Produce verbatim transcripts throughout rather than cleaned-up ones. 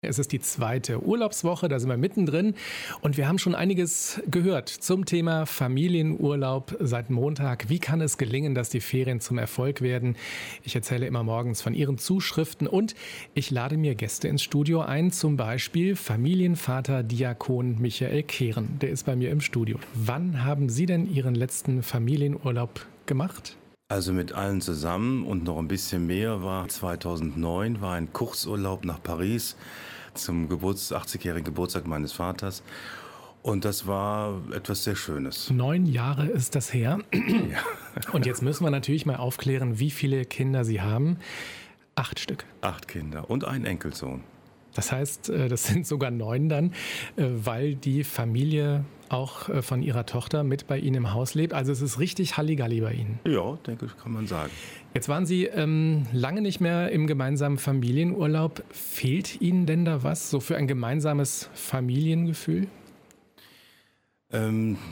Es ist die zweite Urlaubswoche, da sind wir mittendrin und wir haben schon einiges gehört zum Thema Familienurlaub seit Montag. Wie kann es gelingen, dass die Ferien zum Erfolg werden? Ich erzähle immer morgens von Ihren Zuschriften und ich lade mir Gäste ins Studio ein, zum Beispiel Familienvater Diakon Michael Kehren. Der ist bei mir im Studio. Wann haben Sie denn Ihren letzten Familienurlaub gemacht? Also mit allen zusammen und noch ein bisschen mehr war zweitausendneun, war ein Kurzurlaub nach Paris zum Geburts-, achtzigjährigen Geburtstag meines Vaters. Und das war etwas sehr Schönes. Neun Jahre ist das her. Ja. Und jetzt müssen wir natürlich mal aufklären, wie viele Kinder Sie haben. Acht Stück. Acht Kinder und ein Enkelsohn. Das heißt, das sind sogar neun dann, weil die Familie auch von Ihrer Tochter mit bei Ihnen im Haus lebt. Also es ist richtig Halligalli bei Ihnen. Ja, denke ich, kann man sagen. Jetzt waren Sie ähm, lange nicht mehr im gemeinsamen Familienurlaub. Fehlt Ihnen denn da was, so für ein gemeinsames Familiengefühl? Ähm...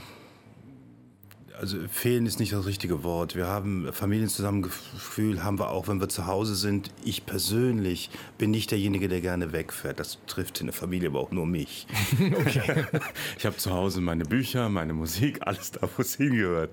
Also fehlen ist nicht das richtige Wort. Wir haben Familienzusammengefühl, haben wir auch, wenn wir zu Hause sind. Ich persönlich bin nicht derjenige, der gerne wegfährt. Das trifft in der Familie aber auch nur mich. Okay. Ich habe zu Hause meine Bücher, meine Musik, alles da, wo es hingehört.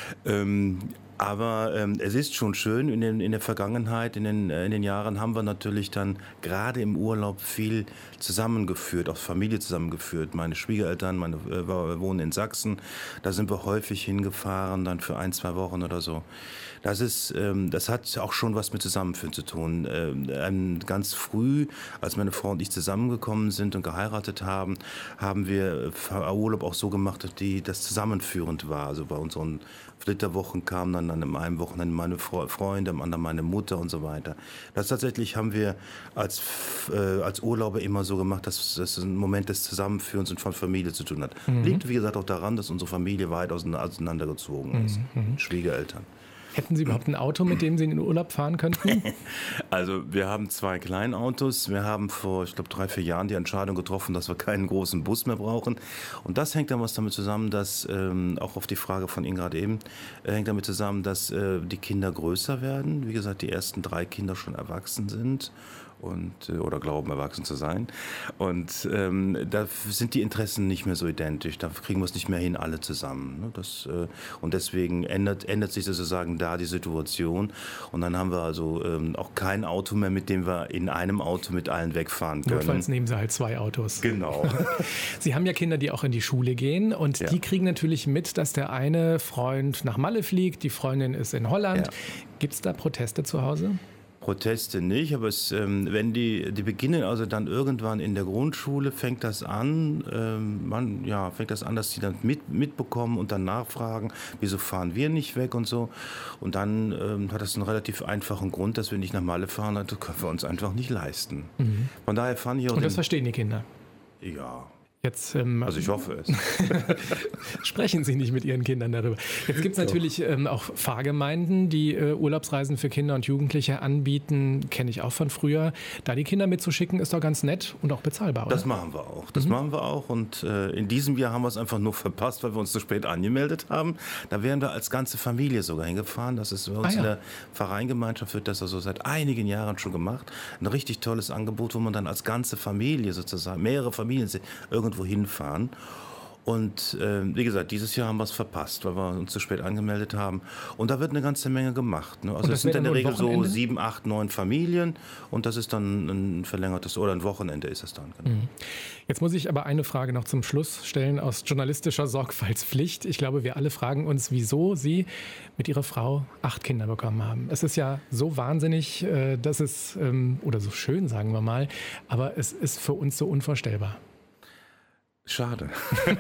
Ähm, aber ähm, es ist schon schön, in, den, in der Vergangenheit, in den, äh, in den Jahren haben wir natürlich dann gerade im Urlaub viel zusammengeführt, auch Familie zusammengeführt. Meine Schwiegereltern, meine äh, wohnen in Sachsen, da sind wir häufig hingefahren, dann für ein, zwei Wochen oder so. Das ist, ähm, das hat auch schon was mit Zusammenführen zu tun. Ähm, ganz früh, als meine Frau und ich zusammengekommen sind und geheiratet haben, haben wir Urlaub auch so gemacht, dass die, das zusammenführend war. Also bei unseren Flitterwochen kamen dann an einem Wochenende meine Freunde, am anderen meine Mutter und so weiter. Das tatsächlich haben wir als, äh, als Urlauber immer so gemacht, dass das ein Moment des Zusammenführens und von Familie zu tun hat. Mhm. Liegt, wie gesagt, auch daran, dass unsere Familie weit auseinandergezogen ist. Mhm. Schwiegereltern. Hätten Sie überhaupt ein Auto, mit dem Sie in den Urlaub fahren könnten? Also wir haben zwei Kleinautos. Wir haben vor, ich glaube, drei, vier Jahren die Entscheidung getroffen, dass wir keinen großen Bus mehr brauchen. Und das hängt dann was damit zusammen, dass, ähm, auch auf die Frage von Ihnen gerade eben, äh, hängt damit zusammen, dass äh, die Kinder größer werden. Wie gesagt, die ersten drei Kinder schon erwachsen sind. Und, oder glauben, erwachsen zu sein. Und ähm, da sind die Interessen nicht mehr so identisch. Da kriegen wir es nicht mehr hin, alle zusammen. Ne? Das, äh, und deswegen ändert, ändert sich sozusagen da die Situation. Und dann haben wir also ähm, auch kein Auto mehr, mit dem wir in einem Auto mit allen wegfahren können. Notfalls nehmen Sie halt zwei Autos. Genau. Sie haben ja Kinder, die auch in die Schule gehen. Und ja. Die kriegen natürlich mit, dass der eine Freund nach Malle fliegt, die Freundin ist in Holland. Ja. Gibt es da Proteste zu Hause? Proteste nicht, aber es, ähm, wenn die, die beginnen also dann irgendwann in der Grundschule, fängt das an, ähm, man, ja, fängt das an, dass die dann mit, mitbekommen und dann nachfragen, wieso fahren wir nicht weg und so. Und dann ähm, hat das einen relativ einfachen Grund, dass wir nicht nach Malle fahren, das können wir uns einfach nicht leisten. Mhm. Von daher fand ich auch... Und das den, verstehen die Kinder? Ja. Jetzt, ähm, also ich hoffe es. Sprechen Sie nicht mit Ihren Kindern darüber. Jetzt gibt es natürlich ähm, auch Pfarrgemeinden, die äh, Urlaubsreisen für Kinder und Jugendliche anbieten. Kenne ich auch von früher. Da die Kinder mitzuschicken, ist doch ganz nett und auch bezahlbar, oder? Das machen wir auch. Das mhm. machen wir auch. Und äh, in diesem Jahr haben wir es einfach nur verpasst, weil wir uns zu spät angemeldet haben. Da wären wir als ganze Familie sogar hingefahren. Das ist bei uns ah, ja. in der Pfarreingemeinschaft, wird das also seit einigen Jahren schon gemacht. Ein richtig tolles Angebot, wo man dann als ganze Familie sozusagen, mehrere Familien irgendwo hinfahren. Und äh, wie gesagt, dieses Jahr haben wir es verpasst, weil wir uns zu spät angemeldet haben. Und da wird eine ganze Menge gemacht. Ne? Also es sind in der Regel so sieben, acht, neun Familien und das ist dann ein verlängertes oder ein Wochenende ist es dann. Genau. Jetzt muss ich aber eine Frage noch zum Schluss stellen aus journalistischer Sorgfaltspflicht. Ich glaube, wir alle fragen uns, wieso Sie mit Ihrer Frau acht Kinder bekommen haben. Es ist ja so wahnsinnig, dass es, oder so schön, sagen wir mal, aber es ist für uns so unvorstellbar. Schade.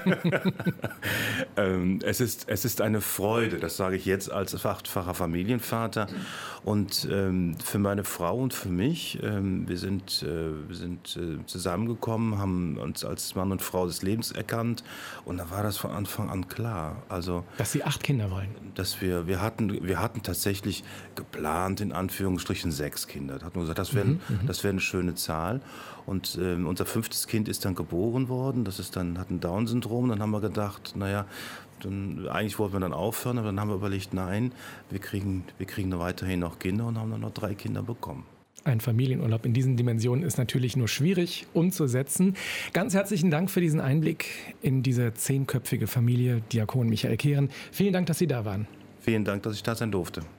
ähm, es ist, es ist eine Freude, das sage ich jetzt als achtfacher Familienvater. Und ähm, für meine Frau und für mich, ähm, wir sind, äh, wir sind äh, zusammengekommen, haben uns als Mann und Frau des Lebens erkannt. Und da war das von Anfang an klar. Also, dass Sie acht Kinder wollen? Dass wir, wir, hatten, wir hatten tatsächlich geplant, in Anführungsstrichen, sechs Kinder. Da hatten wir gesagt, das wäre mhm, das wär eine schöne Zahl. Und ähm, unser fünftes Kind ist dann geboren worden. Das ist dann, hat ein Down-Syndrom. Dann haben wir gedacht, naja, dann, eigentlich wollten wir dann aufhören. Aber dann haben wir überlegt, nein, wir kriegen, wir kriegen weiterhin noch Kinder und haben dann noch drei Kinder bekommen. ein Familienurlaub in diesen Dimensionen ist natürlich nur schwierig umzusetzen. Ganz herzlichen Dank für diesen Einblick in diese zehnköpfige Familie, Diakon Michael Kehren. Vielen Dank, dass Sie da waren. Vielen Dank, dass ich da sein durfte.